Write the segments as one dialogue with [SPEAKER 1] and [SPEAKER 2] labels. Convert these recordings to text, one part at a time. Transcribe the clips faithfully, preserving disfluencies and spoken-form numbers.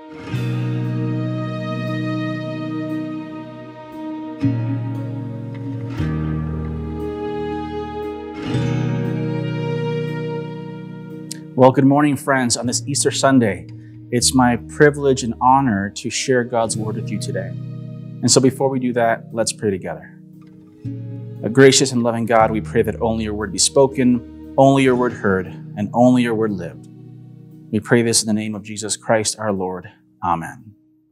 [SPEAKER 1] Well, good morning, friends. On this Easter Sunday, it's my privilege and honor to share God's word with you today. And so before we do that, let's pray together. A gracious and loving God, we pray that only your word be spoken, only your word heard, and only your word lived. We pray this in the name of Jesus Christ, our Lord. Amen.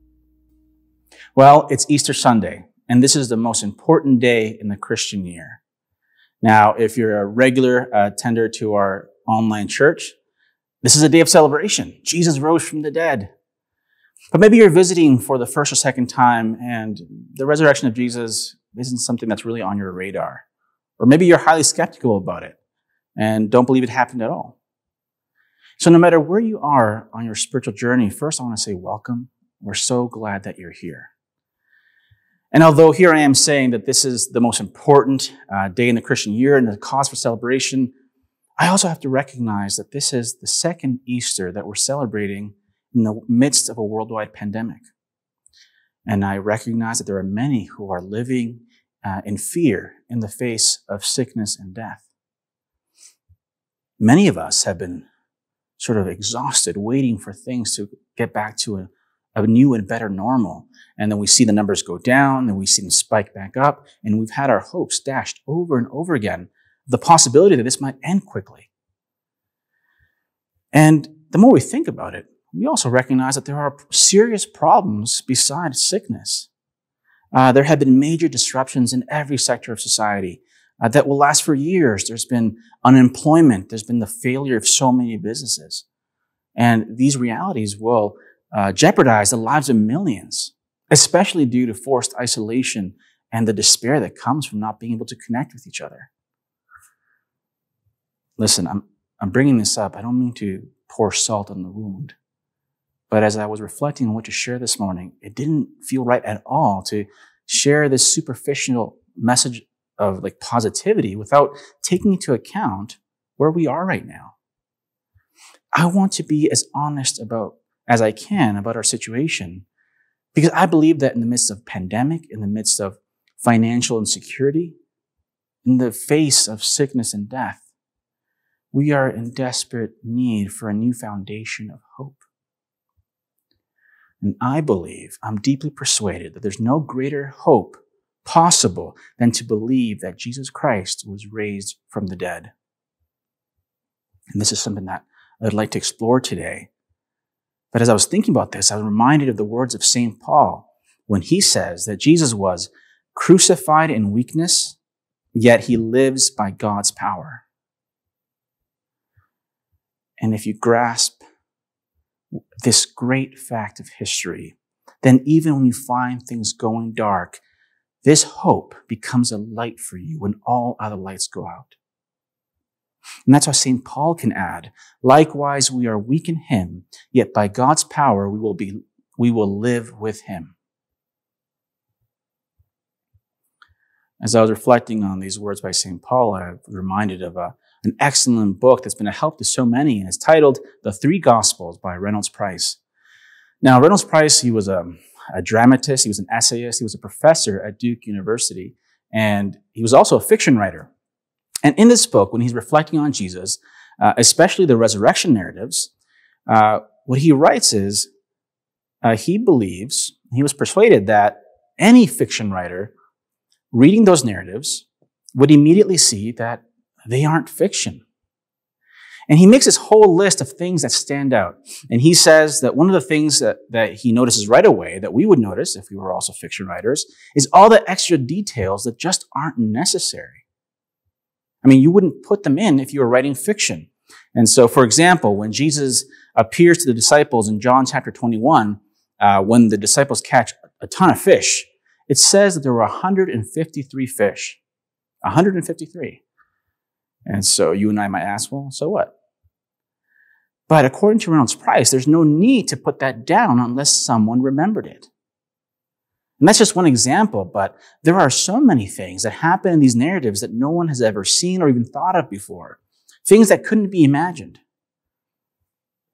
[SPEAKER 1] Well, it's Easter Sunday, and this is the most important day in the Christian year. Now, if you're a regular uh, attender to our online church, this is a day of celebration. Jesus rose from the dead. But maybe you're visiting for the first or second time, and the resurrection of Jesus isn't something that's really on your radar. Or maybe you're highly skeptical about it and don't believe it happened at all. So no matter where you are on your spiritual journey, first I want to say welcome. We're so glad that you're here. And although here I am saying that this is the most important uh, day in the Christian year and the cause for celebration, I also have to recognize that this is the second Easter that we're celebrating in the midst of a worldwide pandemic. And I recognize that there are many who are living uh, in fear in the face of sickness and death. Many of us have been sort of exhausted, waiting for things to get back to a, a new and better normal. And then we see the numbers go down, then we see them spike back up, and we've had our hopes dashed over and over again. The possibility that this might end quickly. And the more we think about it, we also recognize that there are serious problems besides sickness. Uh, there have been major disruptions in every sector of society uh, that will last for years. There's been unemployment. There's been the failure of so many businesses. And these realities will uh, jeopardize the lives of millions, especially due to forced isolation and the despair that comes from not being able to connect with each other. Listen, I'm, I'm bringing this up. I don't mean to pour salt on the wound. But as I was reflecting on what to share this morning, it didn't feel right at all to share this superficial message of like positivity without taking into account where we are right now. I want to be as honest about as I can about our situation because I believe that in the midst of pandemic, in the midst of financial insecurity, in the face of sickness and death, we are in desperate need for a new foundation of hope. And I believe, I'm deeply persuaded that there's no greater hope possible than to believe that Jesus Christ was raised from the dead. And this is something that I'd like to explore today. But as I was thinking about this, I was reminded of the words of Saint Paul when he says that Jesus was crucified in weakness, yet he lives by God's power. And if you grasp this great fact of history, then even when you find things going dark, this hope becomes a light for you when all other lights go out. And that's why Saint Paul can add, likewise, we are weak in him, yet by God's power we will be, we will live with him. As I was reflecting on these words by Saint Paul, I was reminded of a an excellent book that's been a help to so many, and it's titled The Three Gospels by Reynolds Price. Now, Reynolds Price, he was a, a dramatist, he was an essayist, he was a professor at Duke University, and he was also a fiction writer. And in this book, when he's reflecting on Jesus, uh, especially the resurrection narratives, uh, what he writes is uh, he believes, he was persuaded that any fiction writer reading those narratives would immediately see that they aren't fiction. And he makes this whole list of things that stand out. And he says that one of the things that, that he notices right away, that we would notice if we were also fiction writers, is all the extra details that just aren't necessary. I mean, you wouldn't put them in if you were writing fiction. And so, for example, when Jesus appears to the disciples in John chapter twenty-one, uh, when the disciples catch a ton of fish, it says that there were one hundred fifty-three fish. one hundred fifty-three. And so you and I might ask, well, so what? But according to Reynolds Price, there's no need to put that down unless someone remembered it. And that's just one example, but there are so many things that happen in these narratives that no one has ever seen or even thought of before. Things that couldn't be imagined.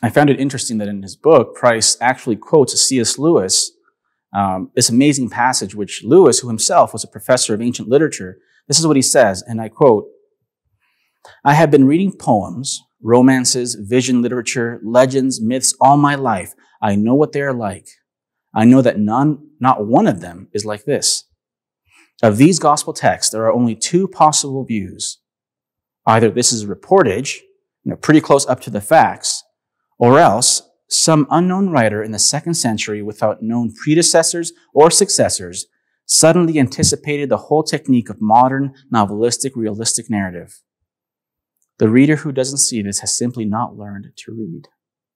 [SPEAKER 1] I found it interesting that in his book, Price actually quotes C S Lewis, um, this amazing passage, which Lewis, who himself was a professor of ancient literature, this is what he says, and I quote, "I have been reading poems, romances, vision literature, legends, myths all my life. I know what they are like. I know that none, not one of them is like this. Of these gospel texts, there are only two possible views. Either this is reportage, you know, pretty close up to the facts, or else some unknown writer in the second century without known predecessors or successors suddenly anticipated the whole technique of modern, novelistic, realistic narrative. The reader who doesn't see this has simply not learned to read."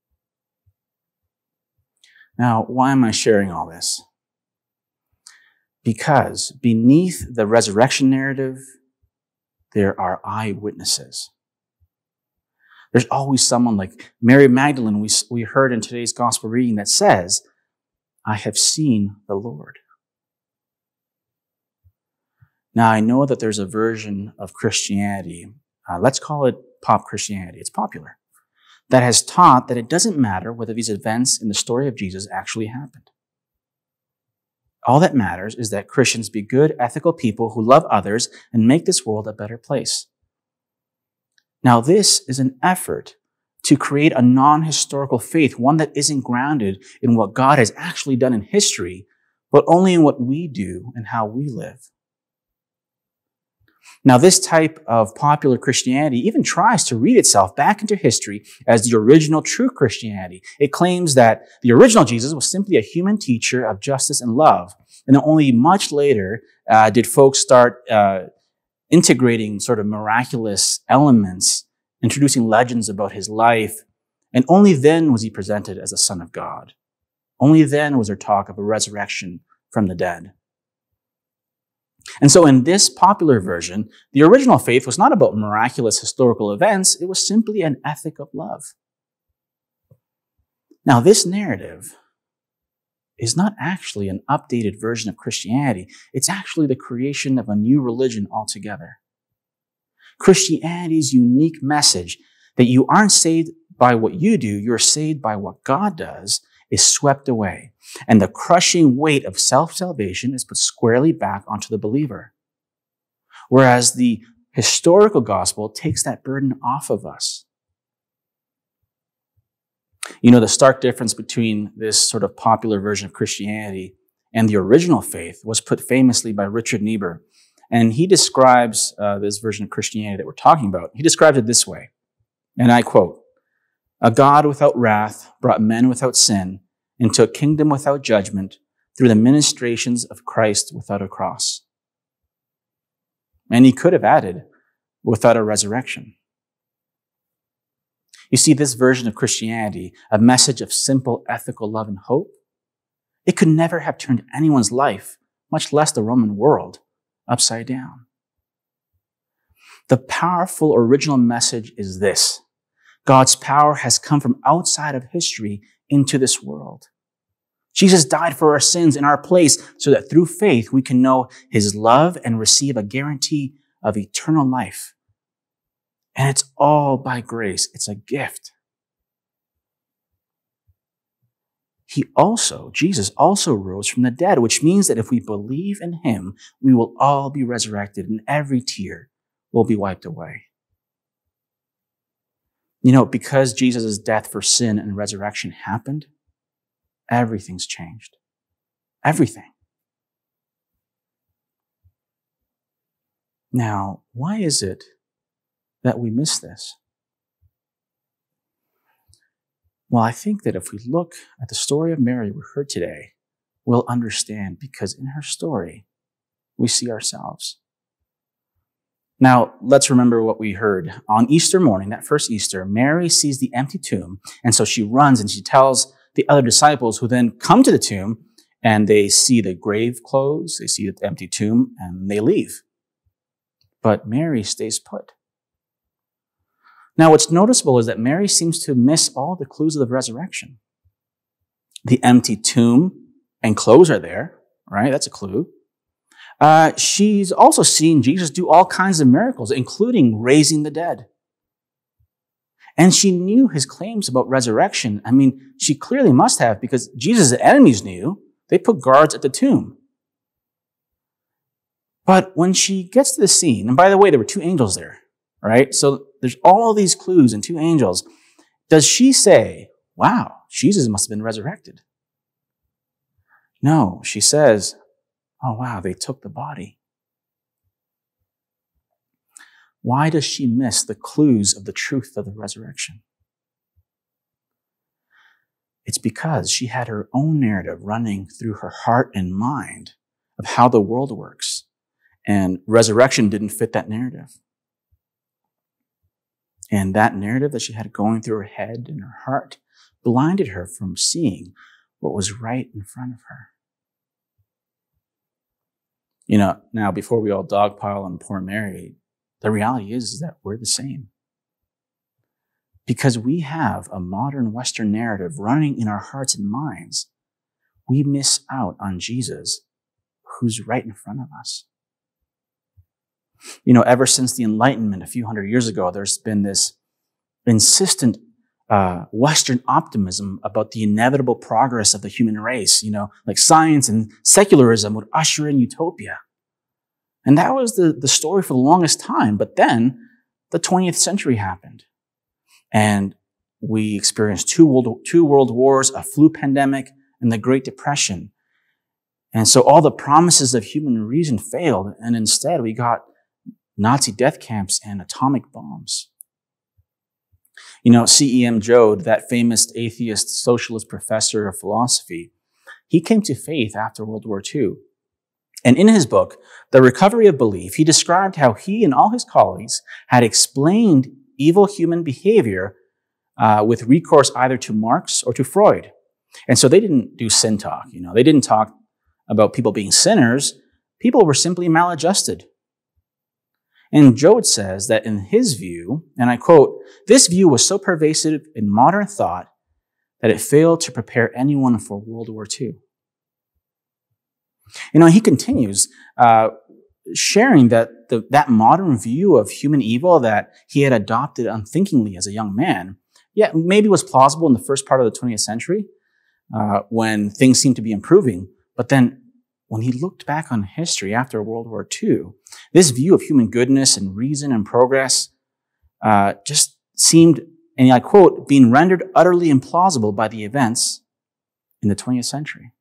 [SPEAKER 1] Now, why am I sharing all this? Because beneath the resurrection narrative, there are eyewitnesses. There's always someone like Mary Magdalene, we, we heard in today's gospel reading, that says, "I have seen the Lord." Now, I know that there's a version of Christianity, uh, let's call it pop Christianity, it's popular, that has taught that it doesn't matter whether these events in the story of Jesus actually happened. All that matters is that Christians be good, ethical people who love others and make this world a better place. Now, this is an effort to create a non-historical faith, one that isn't grounded in what God has actually done in history, but only in what we do and how we live. Now, this type of popular Christianity even tries to read itself back into history as the original true Christianity. It claims that the original Jesus was simply a human teacher of justice and love, and that only much later uh, did folks start uh, integrating sort of miraculous elements, introducing legends about his life, and only then was he presented as a son of God. Only then was there talk of a resurrection from the dead. And so in this popular version, the original faith was not about miraculous historical events, it was simply an ethic of love. Now, this narrative is not actually an updated version of Christianity. It's actually the creation of a new religion altogether. Christianity's unique message that you aren't saved by what you do, you're saved by what God does, is swept away, and the crushing weight of self-salvation is put squarely back onto the believer. Whereas the historical gospel takes that burden off of us. You know, the stark difference between this sort of popular version of Christianity and the original faith was put famously by Richard Niebuhr. And he describes uh, this version of Christianity that we're talking about. He describes it this way, and I quote, "A God without wrath brought men without sin into a kingdom without judgment through the ministrations of Christ without a cross." And he could have added, without a resurrection. You see, this version of Christianity, a message of simple ethical love and hope, it could never have turned anyone's life, much less the Roman world, upside down. The powerful original message is this: God's power has come from outside of history into this world. Jesus died for our sins in our place so that through faith we can know his love and receive a guarantee of eternal life. And it's all by grace. It's a gift. He also, Jesus also rose from the dead, which means that if we believe in him, we will all be resurrected and every tear will be wiped away. You know, because Jesus' death for sin and resurrection happened, everything's changed. Everything. Now, why is it that we miss this? Well, I think that if we look at the story of Mary we heard today, we'll understand, because in her story, we see ourselves. Now, let's remember what we heard. On Easter morning, that first Easter, Mary sees the empty tomb, and so she runs and she tells the other disciples, who then come to the tomb, and they see the grave clothes, they see the empty tomb, and they leave. But Mary stays put. Now, what's noticeable is that Mary seems to miss all the clues of the resurrection. The empty tomb and clothes are there, right? That's a clue. Uh, she's also seen Jesus do all kinds of miracles, including raising the dead. And she knew his claims about resurrection. I mean, she clearly must have, because Jesus' enemies knew. They put guards at the tomb. But when she gets to the scene, and by the way, there were two angels there, right? So there's all these clues and two angels. Does she say, wow, Jesus must have been resurrected? No, she says, oh wow, they took the body. Why does she miss the clues of the truth of the resurrection? It's because she had her own narrative running through her heart and mind of how the world works, and resurrection didn't fit that narrative. And that narrative that she had going through her head and her heart blinded her from seeing what was right in front of her. You know, now before we all dogpile on poor Mary, the reality is, is that we're the same. Because we have a modern Western narrative running in our hearts and minds, we miss out on Jesus, who's right in front of us. You know, ever since the Enlightenment a few hundred years ago, there's been this insistent uh, Western optimism about the inevitable progress of the human race. You know, like science and secularism would usher in utopia. And that was the, the story for the longest time. But then the twentieth century happened. And we experienced two world, two world wars, a flu pandemic, and the Great Depression. And so all the promises of human reason failed. And instead we got Nazi death camps and atomic bombs. You know, C E M Joad, that famous atheist socialist professor of philosophy, he came to faith after World War Two. And in his book, The Recovery of Belief, he described how he and all his colleagues had explained evil human behavior uh, with recourse either to Marx or to Freud. And so they didn't do sin talk. You know, they didn't talk about people being sinners. People were simply maladjusted. And Joad says that in his view, and I quote, "This view was so pervasive in modern thought that it failed to prepare anyone for World War Two. You know, he continues, uh, sharing that the, that modern view of human evil that he had adopted unthinkingly as a young man, yeah, maybe was plausible in the first part of the twentieth century, uh, when things seemed to be improving. But then when he looked back on history after World War Two, this view of human goodness and reason and progress uh, just seemed, and I quote, being rendered utterly implausible by the events in the twentieth century.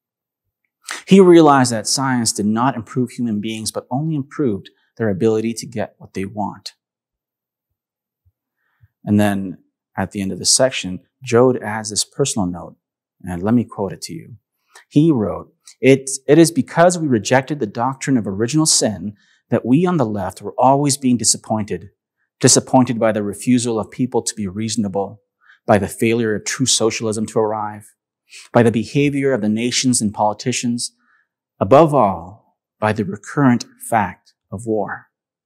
[SPEAKER 1] He realized that science did not improve human beings, but only improved their ability to get what they want. And then at the end of the section, Joad adds this personal note, and let me quote it to you. He wrote, it, it is because we rejected the doctrine of original sin that we on the left were always being disappointed, disappointed by the refusal of people to be reasonable, by the failure of true socialism to arrive, by the behavior of the nations and politicians, above all, by the recurrent fact of war."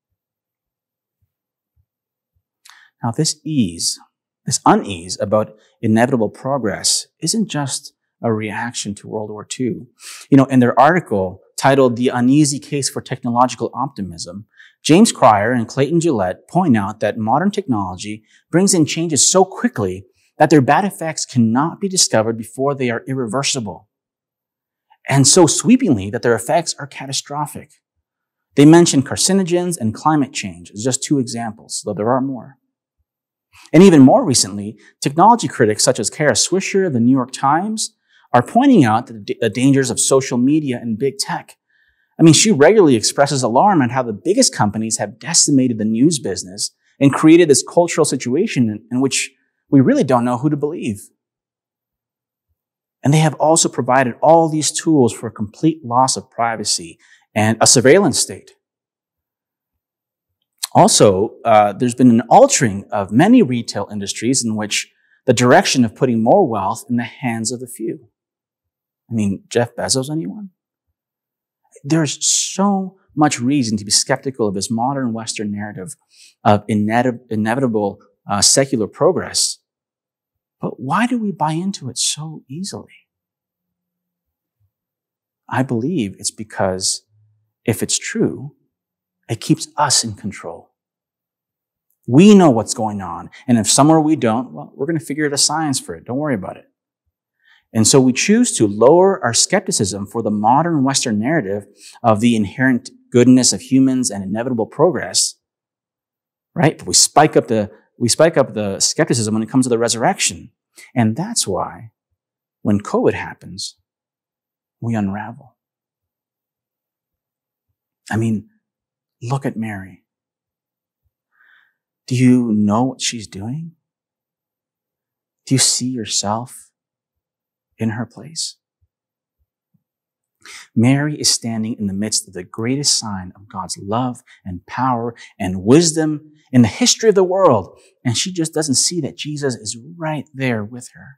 [SPEAKER 1] Now, this ease, this unease about inevitable progress isn't just a reaction to World War Two. You know, in their article titled "The Uneasy Case for Technological Optimism," James Cryer and Clayton Gillette point out that modern technology brings in changes so quickly that their bad effects cannot be discovered before they are irreversible, and so sweepingly that their effects are catastrophic. They mention carcinogens and climate change as just two examples, though there are more. And even more recently, technology critics such as Kara Swisher of the New York Times are pointing out the, the dangers of social media and big tech. I mean, she regularly expresses alarm at how the biggest companies have decimated the news business and created this cultural situation in, in which we really don't know who to believe. And they have also provided all these tools for a complete loss of privacy and a surveillance state. Also, uh, there's been an altering of many retail industries in which the direction of putting more wealth in the hands of the few. I mean, Jeff Bezos, anyone? There's so much reason to be skeptical of this modern Western narrative of inev- inevitable uh, secular progress. But why do we buy into it so easily? I believe it's because if it's true, it keeps us in control. We know what's going on. And if somewhere we don't, well, we're going to figure out a science for it. Don't worry about it. And so we choose to lower our skepticism for the modern Western narrative of the inherent goodness of humans and inevitable progress, right? But we spike up the, we spike up the skepticism when it comes to the resurrection. And that's why when COVID happens, we unravel. I mean, look at Mary. Do you know what she's doing? Do you see yourself in her place? Mary is standing in the midst of the greatest sign of God's love and power and wisdom in the history of the world, and she just doesn't see that Jesus is right there with her.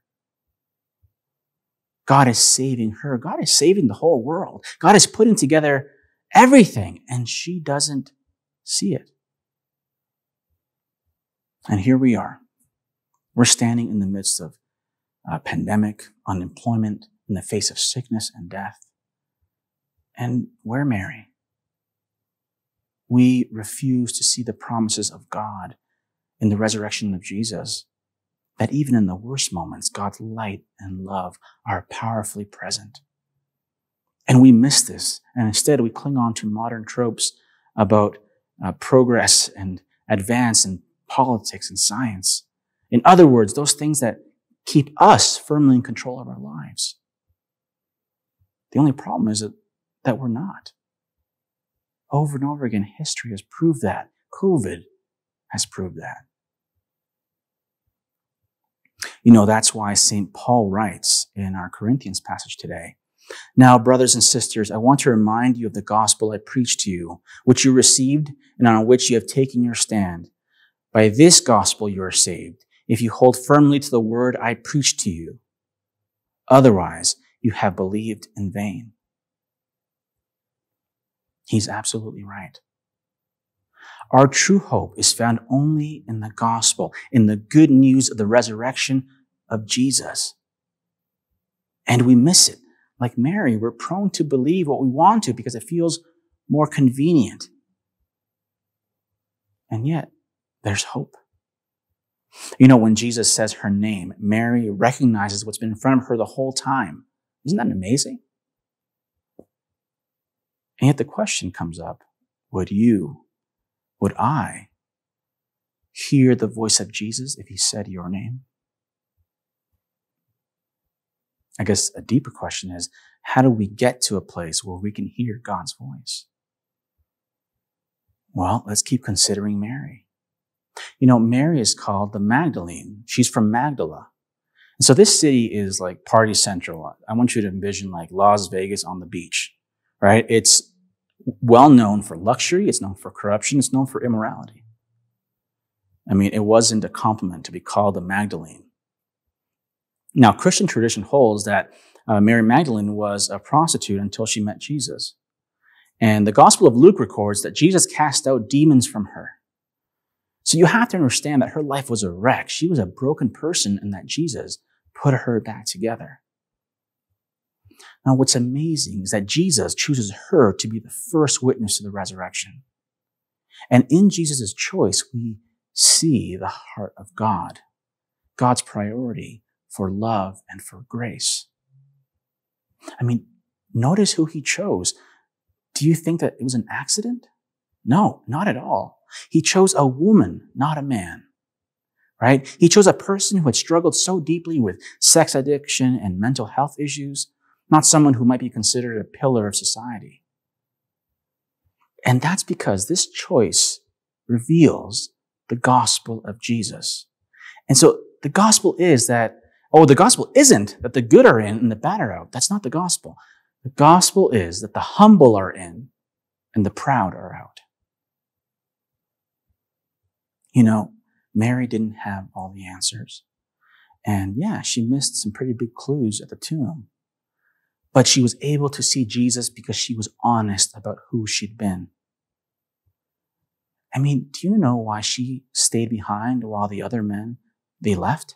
[SPEAKER 1] God is saving her. God is saving the whole world. God is putting together everything, and she doesn't see it. And here we are. We're standing in the midst of a pandemic, unemployment, in the face of sickness and death. And we're Mary. We refuse to see the promises of God in the resurrection of Jesus, that even in the worst moments, God's light and love are powerfully present. And we miss this, and instead we cling on to modern tropes about uh, progress and advance and politics and science. In other words, those things that keep us firmly in control of our lives. The only problem is that, that we're not. Over and over again, history has proved that. COVID has proved that. You know, that's why Saint Paul writes in our Corinthians passage today, "Now, brothers and sisters, I want to remind you of the gospel I preached to you, which you received and on which you have taken your stand. By this gospel you are saved, if you hold firmly to the word I preached to you. Otherwise, you have believed in vain." He's absolutely right. Our true hope is found only in the gospel, in the good news of the resurrection of Jesus. And we miss it. Like Mary, we're prone to believe what we want to because it feels more convenient. And yet, there's hope. You know, when Jesus says her name, Mary recognizes what's been in front of her the whole time. Isn't that amazing? And yet the question comes up, would you, would I hear the voice of Jesus if he said your name? I guess a deeper question is, how do we get to a place where we can hear God's voice? Well, let's keep considering Mary. You know, Mary is called the Magdalene. She's from Magdala. And so this city is like party central. I want you to envision like Las Vegas on the beach, right? It's well known for luxury. It's known for corruption. It's known for immorality. I mean, it wasn't a compliment to be called the Magdalene. Now, Christian tradition holds that uh, Mary Magdalene was a prostitute until she met Jesus. And the Gospel of Luke records that Jesus cast out demons from her. So you have to understand that her life was a wreck. She was a broken person and that Jesus put her back together. Now, what's amazing is that Jesus chooses her to be the first witness to the resurrection. And in Jesus' choice, we see the heart of God, God's priority for love and for grace. I mean, notice who he chose. Do you think that it was an accident? No, not at all. He chose a woman, not a man, right? He chose a person who had struggled so deeply with sex addiction and mental health issues, not someone who might be considered a pillar of society. And that's because this choice reveals the gospel of Jesus. And so the gospel is that, oh, the gospel isn't that the good are in and the bad are out. That's not the gospel. The gospel is that the humble are in and the proud are out. You know, Mary didn't have all the answers. And yeah, she missed some pretty big clues at the tomb. But she was able to see Jesus because she was honest about who she'd been. I mean, do you know why she stayed behind while the other men, they left?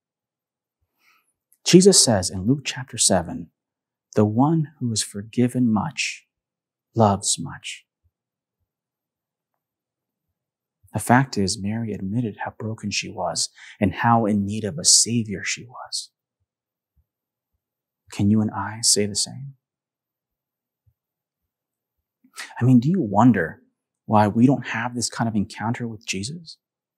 [SPEAKER 1] Jesus says in Luke chapter seven, the one who is forgiven much loves much. The fact is, Mary admitted how broken she was and how in need of a Savior she was. Can you and I say the same? I mean, do you wonder why we don't have this kind of encounter with Jesus?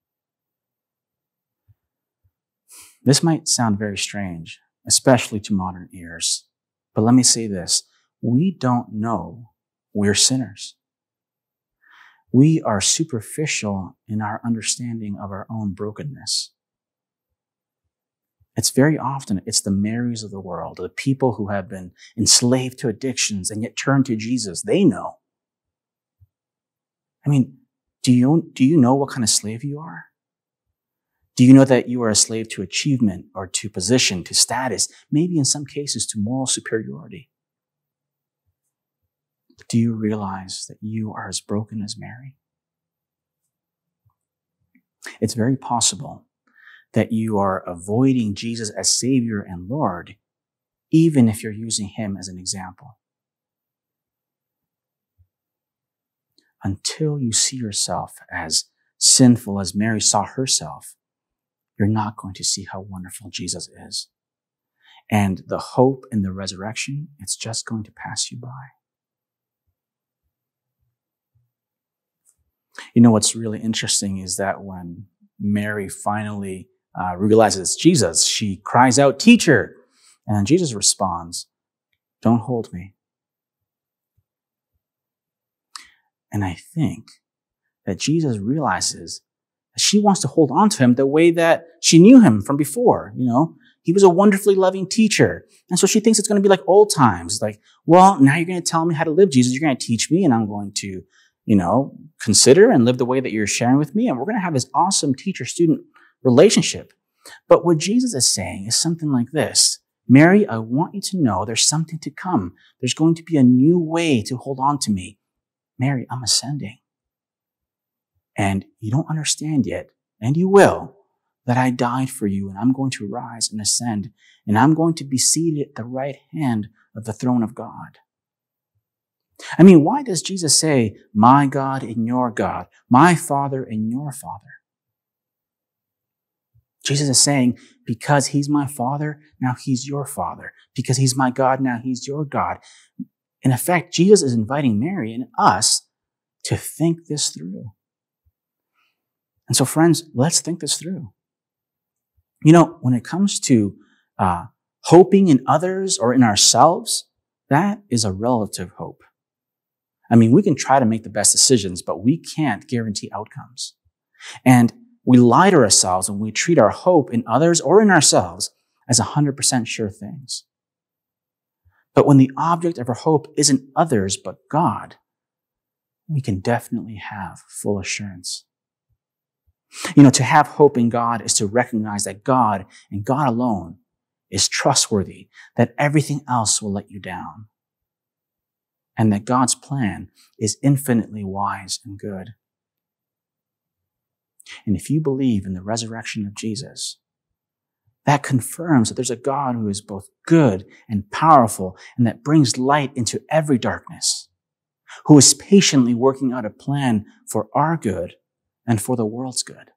[SPEAKER 1] This might sound very strange, especially to modern ears. But let me say this. We don't know we're sinners. We are superficial in our understanding of our own brokenness. It's very often, it's the Marys of the world, the people who have been enslaved to addictions and yet turn to Jesus. They know. I mean, do you, do you know what kind of slave you are? Do you know that you are a slave to achievement or to position, to status, maybe in some cases to moral superiority? Do you realize that you are as broken as Mary? It's very possible that you are avoiding Jesus as Savior and Lord, even if you're using him as an example. Until you see yourself as sinful as Mary saw herself, you're not going to see how wonderful Jesus is. And the hope in the resurrection, it's just going to pass you by. You know, what's really interesting is that when Mary finally uh, realizes it's Jesus, she cries out, "Teacher!" And Jesus responds, "Don't hold me." And I think that Jesus realizes that she wants to hold on to him the way that she knew him from before. You know, he was a wonderfully loving teacher. And so she thinks it's going to be like old times. Like, well, now you're going to tell me how to live, Jesus. You're going to teach me, and I'm going to, you know, consider and live the way that you're sharing with me. And we're going to have this awesome teacher-student relationship. But what Jesus is saying is something like this. Mary, I want you to know there's something to come. There's going to be a new way to hold on to me. Mary, I'm ascending. And you don't understand yet, and you will, that I died for you, and I'm going to rise and ascend, and I'm going to be seated at the right hand of the throne of God. I mean, why does Jesus say, my God and your God, my Father and your Father? Jesus is saying, because he's my Father, now he's your Father. Because he's my God, now he's your God. In effect, Jesus is inviting Mary and us to think this through. And so, friends, let's think this through. You know, when it comes to uh, hoping in others or in ourselves, that is a relative hope. I mean, we can try to make the best decisions, but we can't guarantee outcomes. And we lie to ourselves when we treat our hope in others or in ourselves as one hundred percent sure things. But when the object of our hope isn't others but God, we can definitely have full assurance. You know, to have hope in God is to recognize that God and God alone is trustworthy, that everything else will let you down, and that God's plan is infinitely wise and good. And if you believe in the resurrection of Jesus, that confirms that there's a God who is both good and powerful and that brings light into every darkness, who is patiently working out a plan for our good and for the world's good.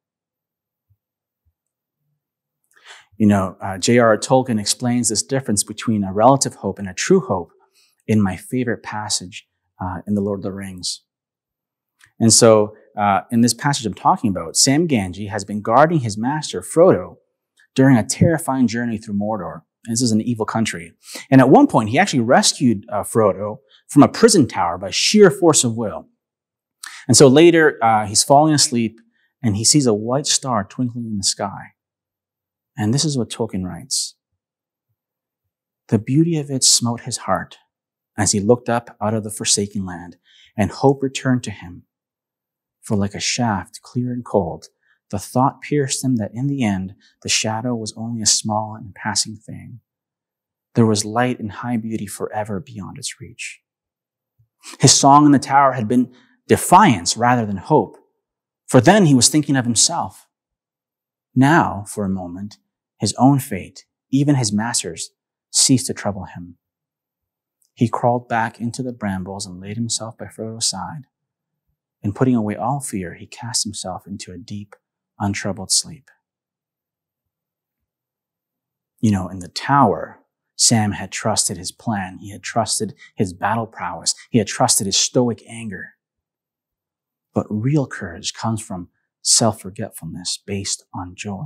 [SPEAKER 1] You know, uh, J R R Tolkien explains this difference between a relative hope and a true hope in my favorite passage uh, in The Lord of the Rings. And so, uh, in this passage I'm talking about, Sam Gamgee has been guarding his master, Frodo, during a terrifying journey through Mordor. And this is an evil country. And at one point, he actually rescued uh, Frodo from a prison tower by sheer force of will. And so later, uh, he's falling asleep, and he sees a white star twinkling in the sky. And this is what Tolkien writes. The beauty of it smote his heart as he looked up out of the forsaken land, and hope returned to him. For like a shaft, clear and cold, the thought pierced him that in the end, the shadow was only a small and passing thing. There was light and high beauty forever beyond its reach. His song in the tower had been defiance rather than hope, for then he was thinking of himself. Now, for a moment, his own fate, even his master's, ceased to trouble him. He crawled back into the brambles and laid himself by Frodo's side. And putting away all fear, he cast himself into a deep, untroubled sleep. You know, in the tower, Sam had trusted his plan. He had trusted his battle prowess. He had trusted his stoic anger. But real courage comes from self-forgetfulness based on joy.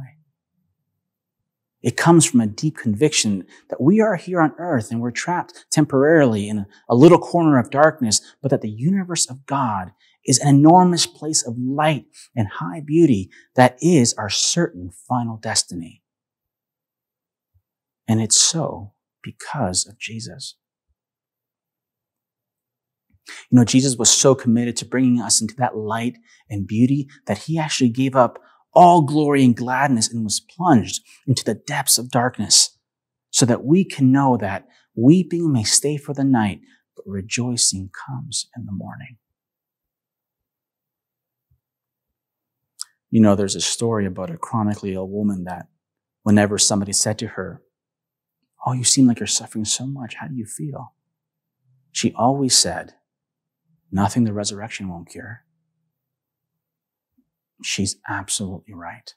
[SPEAKER 1] It comes from a deep conviction that we are here on earth and we're trapped temporarily in a little corner of darkness, but that the universe of God is an enormous place of light and high beauty that is our certain final destiny. And it's so because of Jesus. You know, Jesus was so committed to bringing us into that light and beauty that he actually gave up all glory and gladness and was plunged into the depths of darkness so that we can know that weeping may stay for the night, but rejoicing comes in the morning. You know, there's a story about a chronically ill woman that whenever somebody said to her, "Oh, you seem like you're suffering so much. How do you feel?" She always said, "Nothing the resurrection won't cure." She's absolutely right.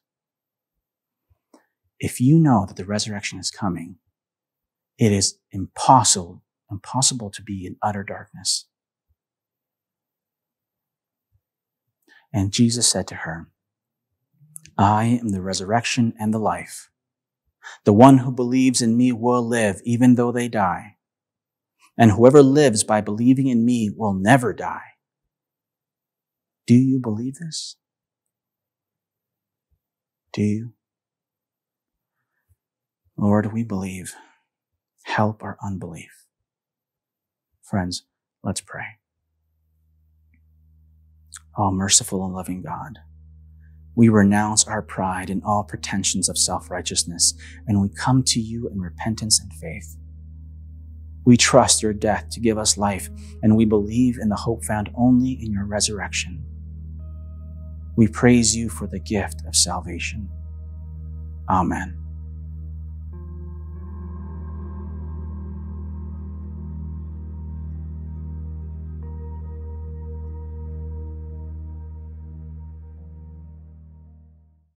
[SPEAKER 1] If you know that the resurrection is coming, it is impossible, impossible to be in utter darkness. And Jesus said to her, "I am the resurrection and the life. The one who believes in me will live even though they die. And whoever lives by believing in me will never die." Do you believe this? Do you? Lord, we believe. Help our unbelief. Friends, let's pray. Oh, merciful and loving God, we renounce our pride and all pretensions of self-righteousness, and we come to you in repentance and faith. We trust your death to give us life, and we believe in the hope found only in your resurrection. We praise you for the gift of salvation. Amen.